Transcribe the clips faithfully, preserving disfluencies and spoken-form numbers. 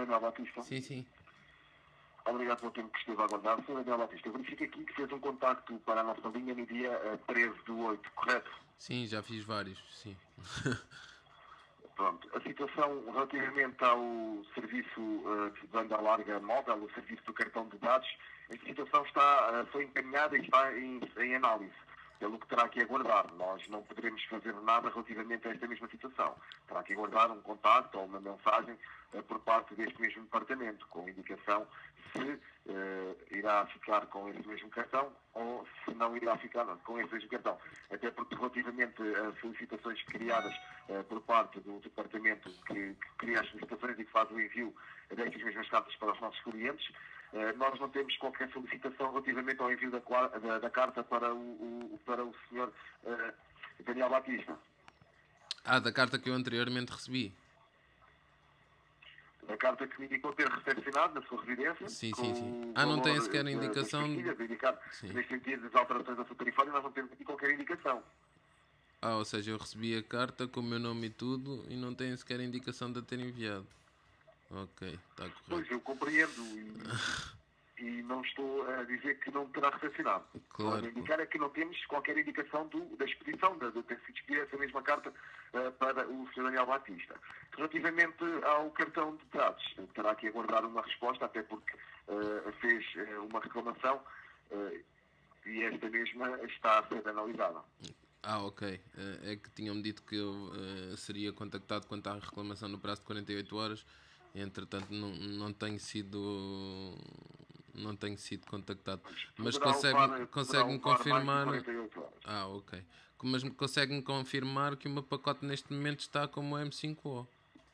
Daniel Batista. Sim, sim. Obrigado pelo tempo que esteve a aguardar. senhor Daniel Batista, verifico aqui que fez um contacto para a nossa linha no dia eh, treze do oito, correto? Sim, já fiz vários, sim. Pronto. A situação relativamente ao serviço uh, de banda larga móvel, o serviço do cartão de dados, a situação está, uh, foi encaminhada e está em, em análise, pelo que terá que aguardar. Nós não poderemos fazer nada relativamente a esta mesma situação. Terá que aguardar um contacto ou uma mensagem uh, por parte deste mesmo departamento, com indicação se uh, irá ficar com esse mesmo cartão ou se não irá ficar com esse mesmo cartão. Até porque relativamente a solicitações criadas uh, por parte do departamento que, que cria as solicitações e que faz o envio destas mesmas cartas para os nossos clientes, uh, nós não temos qualquer solicitação relativamente ao envio da, da, da carta para o, o, para o senhor uh, Daniel Batista. Ah, da carta que eu anteriormente recebi. A carta que me indicou ter recepcionado na sua residência, Sim, com sim, sim. o Ah, não tem valor sequer da- indicação... das pastilhas, indicar, Sim. neste sentido, das alterações da sua tarifária, nós não temos aqui qualquer indicação. Ah, ou seja, eu recebi a carta com o meu nome e tudo e não tem sequer indicação de a ter enviado. Ok, está Pois, correto. eu compreendo e, e não estou a dizer que não terá recepcionado. Estou a Claro. indicar é que não temos qualquer indicação do, da expedição, de, de ter sido expedida essa mesma carta uh, para o senhor Daniel Batista. Relativamente ao cartão de dados, terá que aguardar uma resposta, até porque uh, fez uh, uma reclamação uh, e esta mesma está a ser analisada. Ah, ok. Eh, É que tinham-me dito que eu eh, seria contactado quanto à reclamação no prazo de quarenta e oito horas. Entretanto, não, não tenho sido não tenho sido contactado. Mas Poderá levar, consegue-me poderá consegue levar mais de confirmar... quarenta e oito horas. Ah, ok. Mas consegue-me confirmar que o meu pacote neste momento está como M cinco O?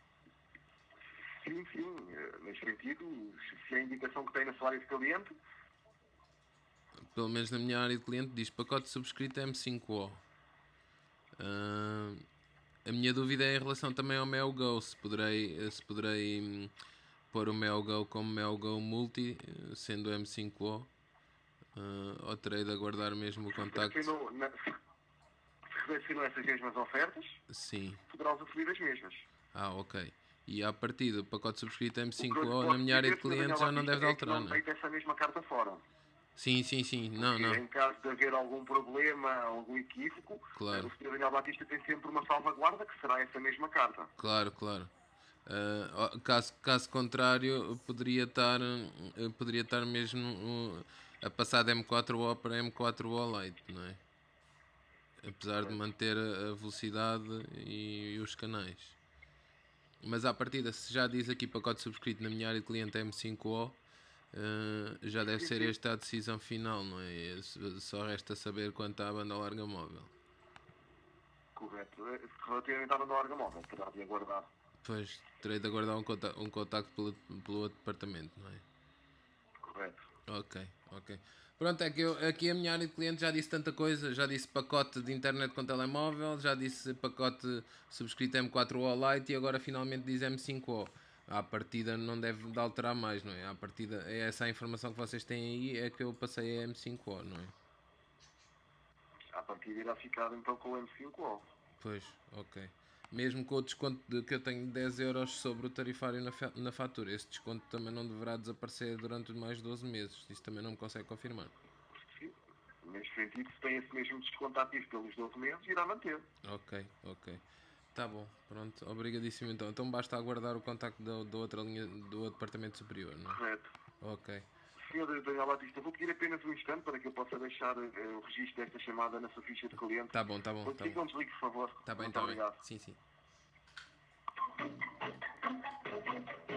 Sim, sim. eh, Neste sentido, se a indicação que tem na sua área de cliente, Pelo menos na minha área de cliente diz pacote subscrito M cinco O. Ah, a minha dúvida é em relação também ao MeoGo, se poderei, se poderei hum, pôr o MeoGo como MeoGo Multi, eh, sendo M cinco O, ah, ou terei de aguardar mesmo o contacto? selecionou, na, se selecionou essas mesmas ofertas, Sim. poderá usufruir das mesmas. Ah, ok. E a partir do pacote subscrito O que eu lhe M cinco O, na posso minha área dizer, de senhor clientes Daniel já não Batista, deve de é que alterar, não não é? deita essa mesma carta fora. Sim, sim, sim. Não, Porque não. em caso de haver algum problema, algum equívoco, Claro. o senhor Daniel Batista tem sempre uma salvaguarda que será essa mesma carta. Claro, claro. Ah, caso, caso contrário, eu poderia estar, eu poderia estar mesmo uh, a passar de M quatro O para M quatro O Lite, não é? Apesar de manter a a velocidade e, e os canais. Mas à partida, se já diz aqui pacote subscrito na minha área de cliente M cinco O, uh, já deve Sim, ser sim. esta a decisão final, não é? Só resta saber quanto à banda larga móvel. Correto. Relativamente à banda larga móvel, terá de aguardar. Pois, terei de aguardar um contacto, um contacto pelo, pelo outro departamento, não é? Correto. Ok, ok. Pronto, é que eu, aqui a minha área de cliente já disse tanta coisa, já disse pacote de internet com telemóvel, já disse pacote subscrito M quatro O Lite e agora finalmente diz M cinco O. À partida não deve de alterar mais, não é? À partida é essa a informação que vocês têm aí, é que eu passei a M cinco O, não é? A partir irá ficar então com o M cinco O. Pois, ok. Mesmo com o desconto de que eu tenho de dez euros sobre o tarifário na, fa- na fatura, esse desconto também não deverá desaparecer durante mais doze meses. Isso também não me consegue confirmar. Sim. Neste sentido, se tem esse mesmo desconto ativo pelos doze meses, irá manter. Ok, ok. Tá bom, pronto. Obrigadíssimo então. Então basta aguardar o contacto da, da outra linha, do outro departamento superior, não é? Correto. Ok. senhor Daniel Batista, vou pedir apenas um instante para que eu possa deixar eh, o registro desta chamada na sua ficha de cliente. Tá bom, tá bom, Vou tá pedir bom. que não desligue, por favor. Tá bem, Muito tá bem. obrigado. Sim, sim.